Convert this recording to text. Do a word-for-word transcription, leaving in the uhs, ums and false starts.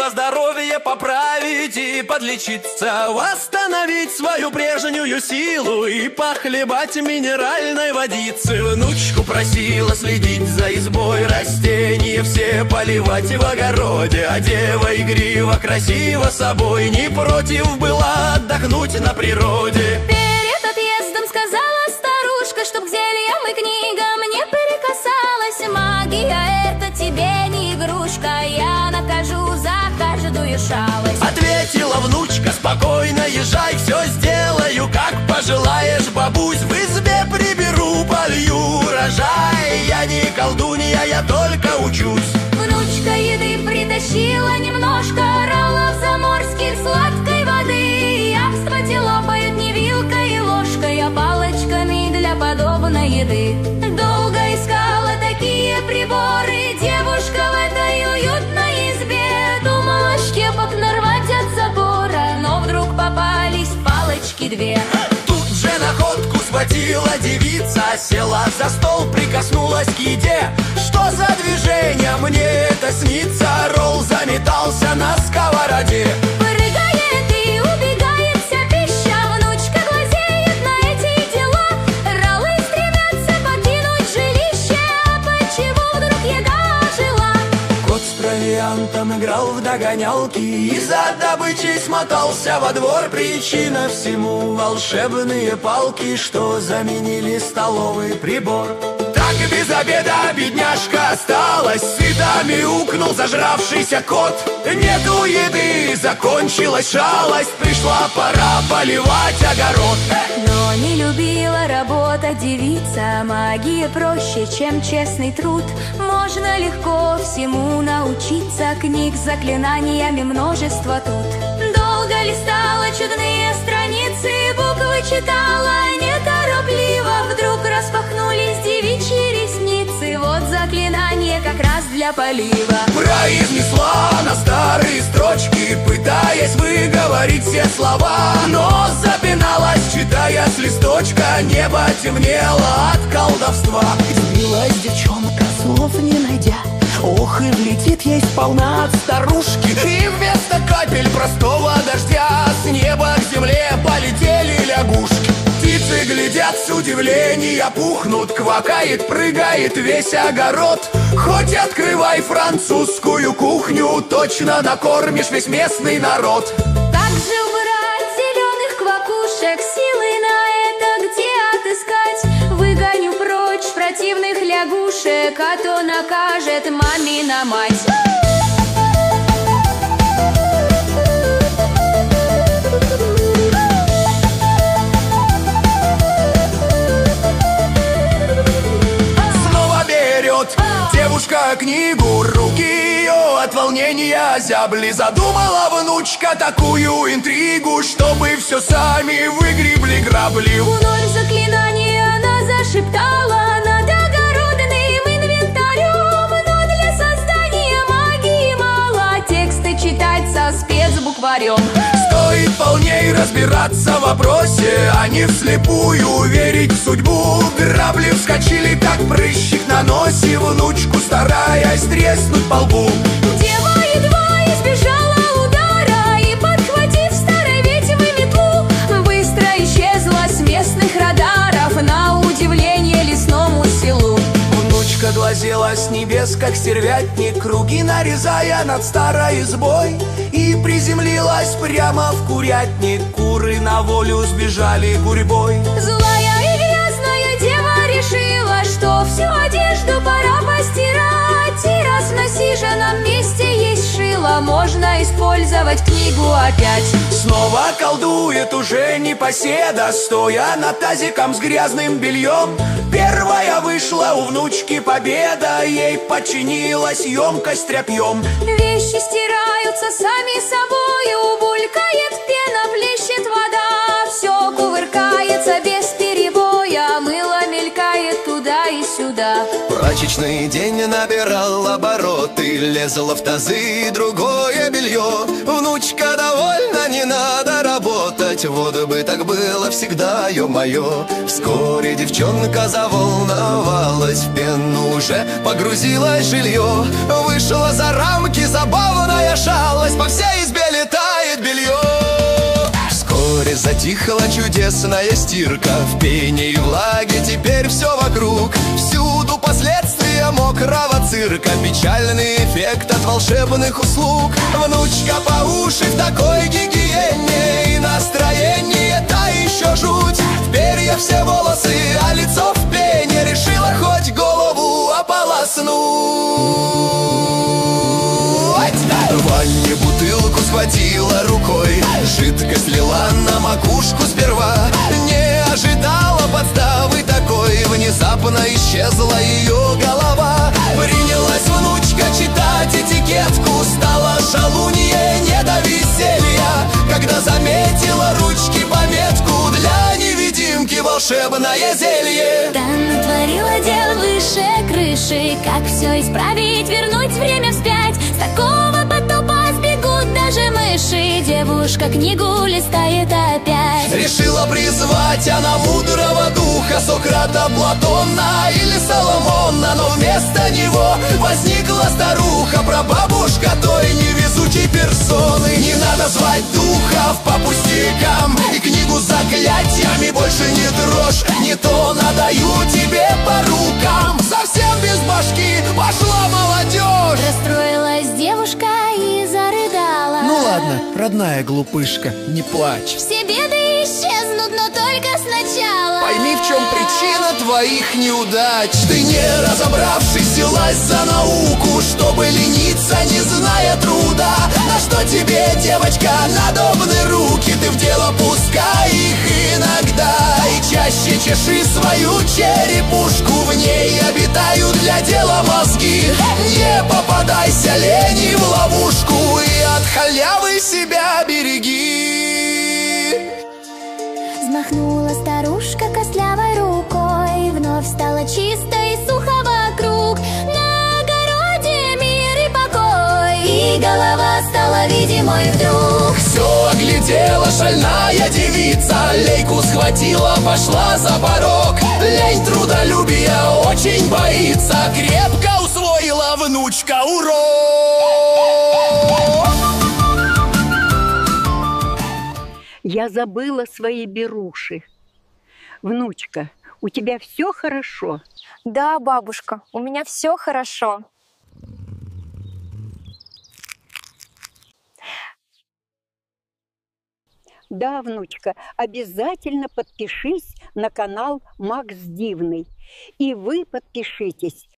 решила здоровье поправить и подлечиться, восстановить свою прежнюю силу и похлебать минеральной водицы. Внучку просила следить за избой, растения все поливать в огороде, а дева игриво, красиво собой не против была отдохнуть на природе. Перед отъездом сказала старушка, чтоб к зельям и книгам не прикасалась. Магия — это тебе не игрушка, я накажу за каждую шалость. Ответила внучка: спокойно езжай, все сделаю, как пожелаешь, бабусь. В избе приберу, полью урожай, я не колдунья, я только учусь. Внучка еды притащила немножко, роллов заморских, сладкой воды. Явствовать лопают не вилкой и ложкой, а палочками для подобной еды. Долго искала такие приборы девушка в этой уютной избе. Думала щепок нарвать от забора, но вдруг попались палочки две. Тут же находку схватила девица, села за стол, прикоснулась к еде. Что за движение, мне это снится? Ролл заметался на сковороде. Прыгает и убегает вся пища, внучка глазеет на эти дела. Роллы стремятся покинуть жилище, а почему вдруг еда ожила? Кот с провиантом играл в догонялки и за добычей смотался во двор. Причина всему — волшебные палки, что заменили столовый прибор. Так и без обеда бедняжка осталась, сыто мяукнул зажравшийся кот. Нету еды, закончилась шалость, пришла пора поливать огород. Но не любила работать девица, магия проще, чем честный труд. Можно легко всему научиться, книг с заклинаниями множество тут. Долго листала чудные страницы, буквы читала неторопливо. Вдруг распахнулись девичьи ресницы, вот заклинание как раз для полива. Произнесла на старые строчки, пытаясь выговорить все слова, но запиналась, читая с листочка. Небо темнело от колдовства. Сбилась девчонка, слов не найдя, ох, и влетит ей сполна от старушки. И вместо капель простого дождя с неба к земле полетели лягушки. Птицы глядят с удивления, пухнут, квакает, прыгает весь огород. Хоть открывай французскую кухню, точно накормишь весь местный народ. Как же убрать зеленых квакушек, силы на это где отыскать? Выгоню прочь противных лягушек, а то накажет мамина мать. Девушка книгу, руки ее от волнения зябли. Задумала внучка такую интригу, чтобы все сами выгребли грабли. Вновь заклинание она зашептала над огородным инвентарем, но для создания магии мало текста читать со спецбукварем. Стоит полней разбираться в вопросе, а не вслепую верить в судьбу. Грабли вскочили, как прыщик на носе, внучку стараясь треснуть по лбу. Дева едва избежала удара и, подхватив старой ведьмы метлу, быстро исчезла с местных радаров, на удивление лесному селу. Внучка глазела с небес, как стервятник, круги нарезая над старой избой, и приземлилась прямо в курятник. Куры на волю сбежали гурьбой. Злая и грязная дева решила, что всю одежду пора постирать, и раз в насиженном месте есть шило, можно использовать книгу опять. Снова колдует уже непоседа, стоя над тазиком с грязным бельем. Первая вышла у внучки победа, ей подчинилась емкость тряпьем. Вещи стираются сами собою, булькает пена, плещет вода, все кувыркается без перебоя, мыло мелькает туда и туда-сюда. Прачечный день набирал обороты, лезла в тазы другое белье. Внучка довольна, не надо работать, вот бы так было всегда, ё-моё. Вскоре девчонка заволновалась, в пену уже погрузилось жилье. Вышла за рамки забавная шалость, по всей избе летает белье. Вскоре затихла чудесная стирка, в пене и влаге теперь все вокруг. Всюду последствия мокрого цирка, печальный эффект от волшебных услуг. Внучка по уши в такой гигиене, и настроение та еще жуть. В перья все волосы, а лицо в пене, решила хоть голову ополоснуть. В ванне бутылку схватила рукой, жидкость лила на макушку сперва. Не ожидала подставы такой, внезапно исчезла ее голова. Принялась внучка читать этикетку, стала шалунье не до веселья, когда заметила ручки пометку: для невидимки волшебное зелье. Да натворила дел выше крыши, как все исправить, вернуть время вспять. С такого потопа сбегут даже мыши, девушка книгу листает опять. Решила призвать она мудрого духа, Сократа, Платона или Соломона, но вместо него возникла старуха, прабабушка той невезучей персоны. Не надо звать духов по пустякам, и книгу с заклятиями больше не дрожь, не то надаю тебе по рукам. Совсем без башки пошла молодежь. Расстроилась девушка и зарыдала. Ну ладно, родная глупышка, не плачь. Все беды исчезнут, но только сначала. Пойми, в чем причина твоих неудач. Ты, не разобравшись, взялась за науку, чтобы лениться, не зная труда. На что тебе, девочка, надобны руки? Ты в дело пускай их иногда, и чаще чеши свою черепушку, в ней обитают для дела мозги. Не попадайся лени в ловушку, и от халявы себя береги. Взмахнула старушка костлявой рукой, вновь стало чисто и сухо вокруг. На огороде мир и покой, и голова стала видимой вдруг. Все оглядела шальная девица, лейку схватила, пошла за порог. Лень трудолюбия очень боится, крепко усвоила внучка урок. Я забыла свои беруши. Внучка, у тебя все хорошо? Да, бабушка, у меня все хорошо. Да, внучка, обязательно подпишись на канал Макс Дивный. И вы подпишитесь.